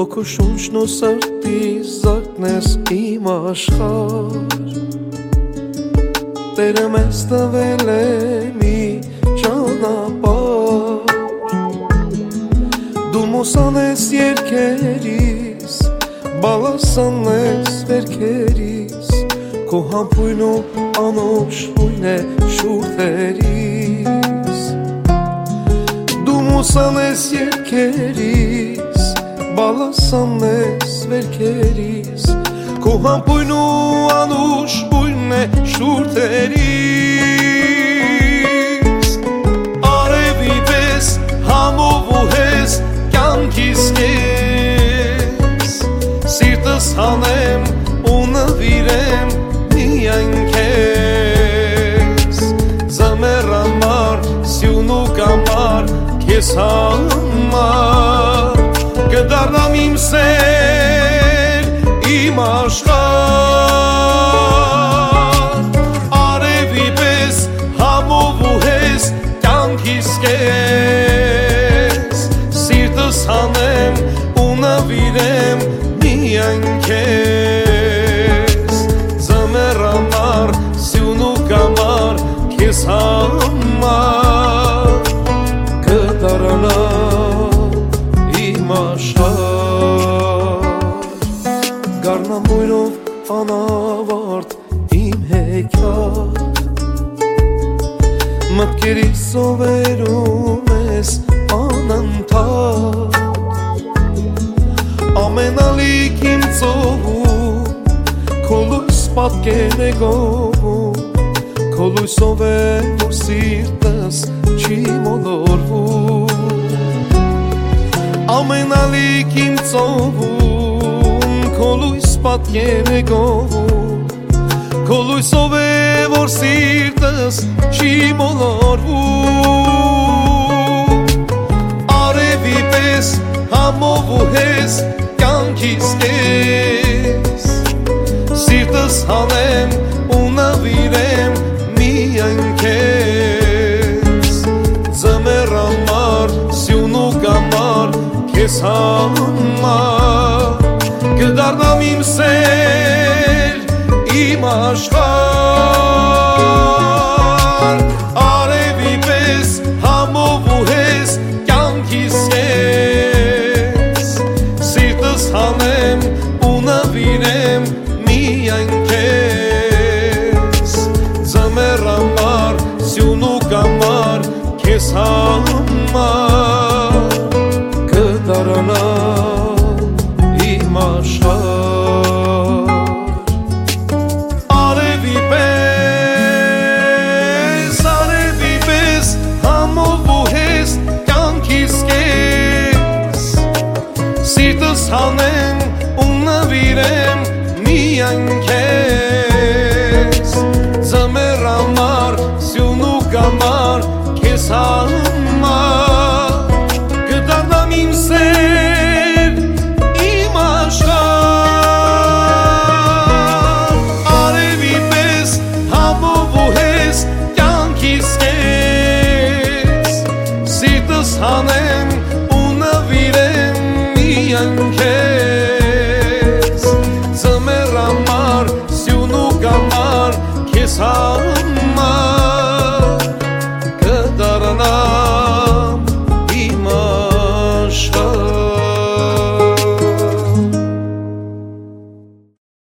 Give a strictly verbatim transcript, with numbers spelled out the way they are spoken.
Հոգու շունչն ու սրտիս զարթնես իմ աշխարհ Տերը մեզ տվել է մի ճանապարհ Դու մուսան ես երգերիս Բալասան ես վերքերիս Քո համբույն ու անուշ հույն է շուրթերիս Դու մուսան ես երգերիս Բալասան ես վերքերիս Քո համբույն ու անուշ հույն է շուրթերիս Արևի պես համով ու հես կյանքիս կես Սիրտս հանեմ ու նվիրեմ միայն քեզ Ձմեռ համար, սյուն ու կամար քեզ համար Կդառնամ իմ սեր, իմ աշխարհ Արևի պես համով ու հես կյանքիս կես Սիրտս հանեմ ու նվիրեմ միայն քեզ Ձմեռ համար, սյուն ու կամար քեզ համար Կդառնամ իմ աշխարհ Գառնամույրով անավարտ իմ հեքիաթ Մտքերիս սովերում ես անընդհատ Ամենալիք իմ ծովում Քո լույս պատկեր է գովում Քո լույսով է որ սիրտս չի մոլորվում Ամենալիք իմ ծովում Քո լույս պատկեր է գովում Քո լույսով է որ սիրտս չի մոլորվում Արևի պես համով ու հես կյանքիս կես Սիրտս հանեմ ու նվիրեմ միայն քեզ Ձմեռ համար, սյուն ու կամար քեզ համար Կդառնամ իմ սեր, իմ աշխարհ Արևի պես համով ու հես կյանքիս կես Սիրտս հանեմ ու նվիրեմ միայն քեզ Ձմեռ համար, սյուն ու կամար քեզ համար Կդառնամ իմ աշխարհ Արևի պես, արևի պես համով ու հես կյանքիս կես Սիրտս հանեմ ու նվիրեմ միայն քեզ Ձմեռ համար, սյուն ու կամար քեզ համար